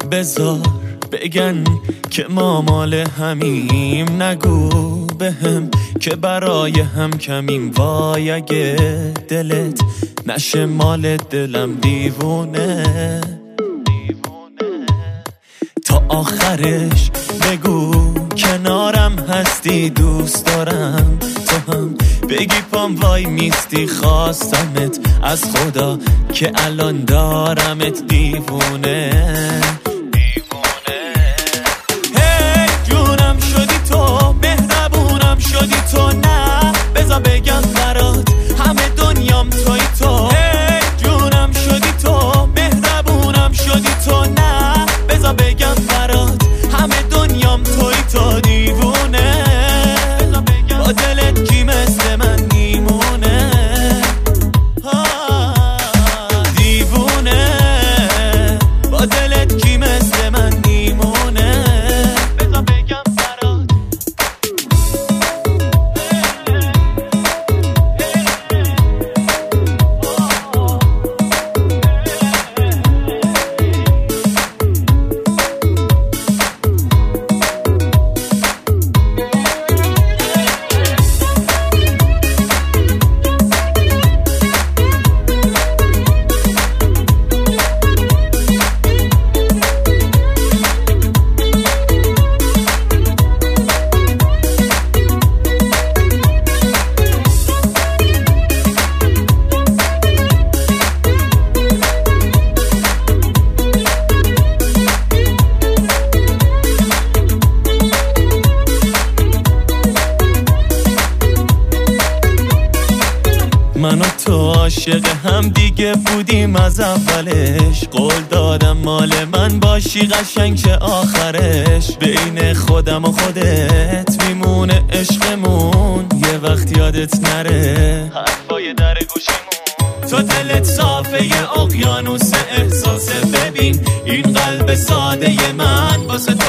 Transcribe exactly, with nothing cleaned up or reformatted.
بذار بگن که ما مال همیم، نگو بهم که برای هم کمیم. وای اگه دلت نشه مال دلم دیوونه، تا آخرش بگو کنارم هستی، دوست دارم تو هم بگی پام وای میستی. خواستمت از خدا که الان دارمت دیوونه دیوونه. هی جونم شدی تو، مهربونم شدی تو، نه بذار بگم برات همه دنیام توی تو. هی جونم شدی تو، مهربونم شدی تو، نه بذار بگم برات همه دنیام توی تو. دیوونه با دلت کی مثل من میمونه، دیوونه با دلت کی مثل من میمونه. بذار بگم برات من و تو عاشق هم دیگه بودیم از اولش، قول دادم مال من باشی قشنگ چه آخرش. بین خودم و خودت میمونه عشقمون، یه وقت یادت نره حرفای در گوشمون. تو دلت صافه یه اقیانوس احساسه، ببین این قلب ساده من واسه